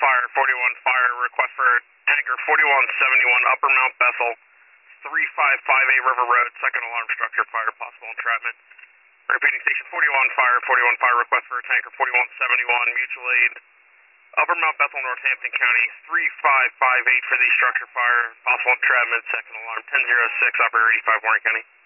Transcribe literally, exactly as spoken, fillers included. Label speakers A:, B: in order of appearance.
A: Fire, forty-one Fire, request for tanker forty-one seventy-one Upper Mount Bethel, three five five eight River Road, second alarm structure fire, possible entrapment. Repeating station forty-one Fire, forty-one Fire, request for tanker forty-one seventy-one, mutual aid, Upper Mount Bethel, Northampton County, three five five eight for the structure fire, possible entrapment, second alarm, ten oh six, operator eighty-five, Warren County.